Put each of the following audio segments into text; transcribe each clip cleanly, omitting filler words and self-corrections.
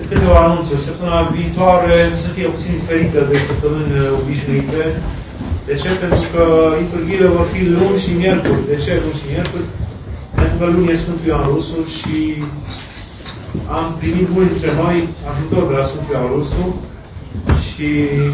câteva anunțuri. Săptămâna viitoare să fie puțin diferită de săptămâni obișnuite. De ce? Pentru că liturghiile vor fi luni și miercuri. De ce luni și miercuri? Pentru că luni e Sfântul Ioan Rusu și am primit mulți dintre noi ajutor de la Sfântul Ioan Rusu și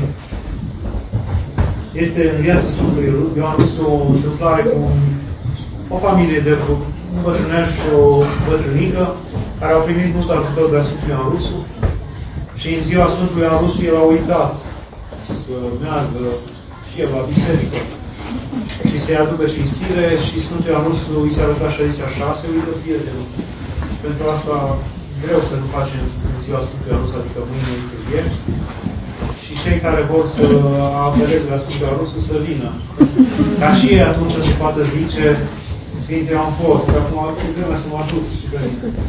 este în viața Sfântului Ioan Rusu o întâmplare cu o familie de un bătrâneș și o bătrânică care au primit mult ajutor de la Sfântul Ioan Rusu și în ziua Sfântului Ioan Rusu el a uitat să meargă și el la biserică și să-i aducă cinstire și Sfântul Ioan Rusu îi se arăta și a zis așa, se uită prietenul. Pentru asta greu să nu facem în ziua Sfântului Ioan Rusu, adică mâine liturghie. Și cei care vor să apeleze la Sfântul Ioan Rusu să vină. Ca și ei atunci se poate zice Sfinte, eu am fost, că acum e vremea să mă ajut și pe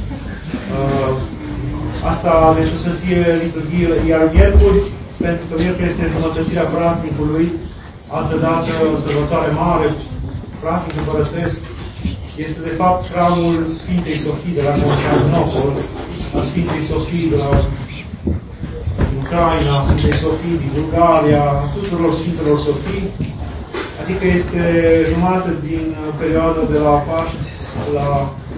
asta, deci o să fie liturghie, iar miercuri, pentru că miercuri este înjumătățirea praznicului, altă dată, sărbătoare mare, praznic împărătesc, este de fapt hramul Sfintei Sofii de la Constantinopol, a Sfintei Sofii de la Ucraina, Sfintei Sofii din Bulgaria, tuturor Sfintelor Sofii, adică este jumătate din perioada de la Paști la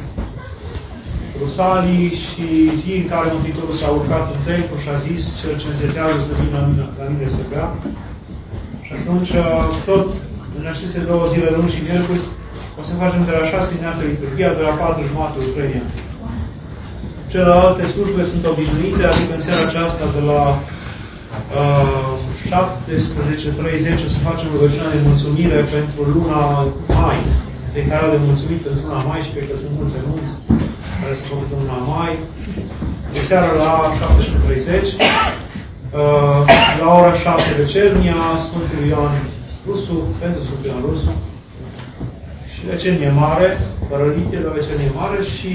Rusalii și zi în care Mântuitorul s-a urcat în templu și a zis cel ce înzetează să vină la mine să bea. Și atunci tot în aceste două zile, luni și miercuri, o să facem de la 6 dimineața liturghia, de la 4 jumătate Ucraina. Celelalte slujbe sunt obișnuite, adică în seara aceasta de la 17:30 o să facem rugăciunea de mulțumire pentru luna mai. Declararea de mulțumire pentru luna mai și cred că sunt mulți anunți care se făcut în luna mai. De seara la 17:30 la ora 7 vecernia Sfântul Ioan Rusu, pentru Sfântul Ioan Rusu și vecenie mare, Părălitie de vecenie mare și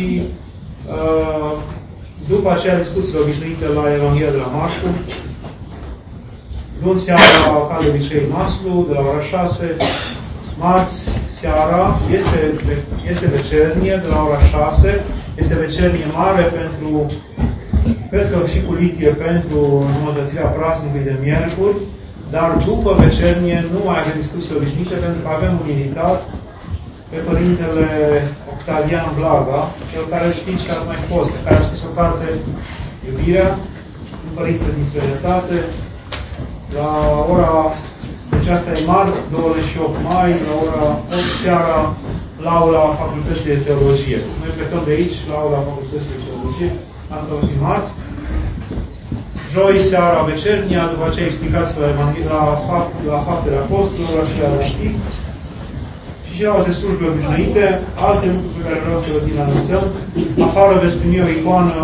după aceea discuțiile obișnuite la Evanghelia de la Marcu, luni seara, ca de obicei, Maslu, de la ora 6, marți seara, este vecernie, de la ora 6, este vecernie mare pentru, cred că și cu litie pentru înjumătățirea praznicului de miercuri, dar după vecernie nu mai avem discuții obișnuite, pentru că avem un invitat pe Părintele Octavian Blaga, cel care știți că ați mai fost, care a scris o carte, Iubirea, un părinte din străinătate, la ora, deci asta e marți, 28 mai, la ora 8 seara, la aula Facultății de Teologie. Noi plecăm de aici, la aula Facultății de Teologie, asta va fi marți. Joi seara vecernia, după aceea explicați la Faptele Apostolilor și la Răștii. Și la alte slujbe obișnuite, alte lucruri pe care vreau să vă anunțăm. Afară veți primi o icoană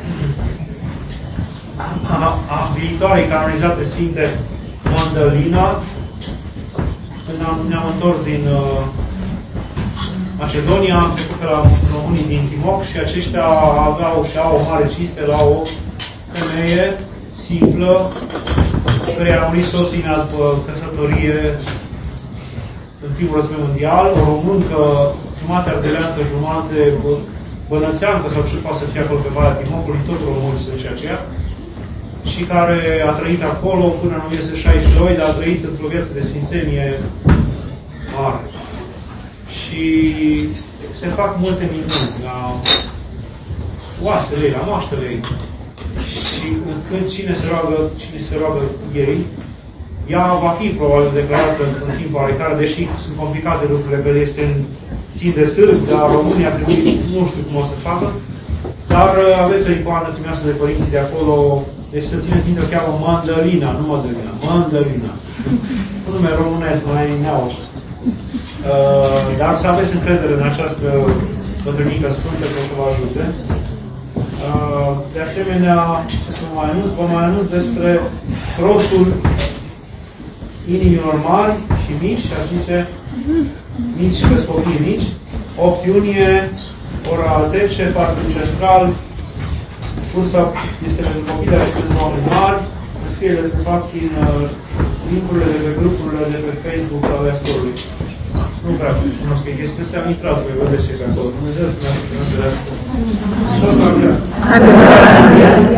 a viitoarei canonizate Sfinte Măndălina. Când ne-am întors din Macedonia, am trecut pe la românii din Timok și aceștia aveau și au o mare cinste la o femeie simplă, care a murit soții după căsătorie în primul război mondial, o româncă, jumate ardeleantă, jumate bănățeancă, sau ce poate să fie acolo pe Valea Timocului, tot români sunt și aceea, și care a trăit acolo până în 1962, dar a trăit într-o viață de sfințenie mare. Și se fac multe minuni la oasele ei, la moaștele ei. Și când cine se roagă ei, ea va fi probabil declarată în timp oarecare, deși sunt complicate lucrurile, că țin de sârb, dar România ar trebui, nu știu cum o să facă, dar aveți o icoană trimeasă de părinții de acolo, deci să țineți minte, o cheamă Măndălina, nu Mădălina, Măndălina. Un nume românesc, mai neauș. Dar să aveți încredere în această bătrânică sfântă că o să vă ajute. De asemenea, ce să vă mai anunț? Vă mai anunț despre crossul inimilor mari și mici, și aș zice mici și pentru copii mici, 8 iunie, ora 10, parcul central, cursa este pentru copii de câțiva oameni mari, înscrierile se fac în link-urile de pe grupurile de pe Facebook ale scorului. Nu prea cunosc că este astea, intrați pe vedeți ce pe acolo. Dumnezeu să ne ajute să ne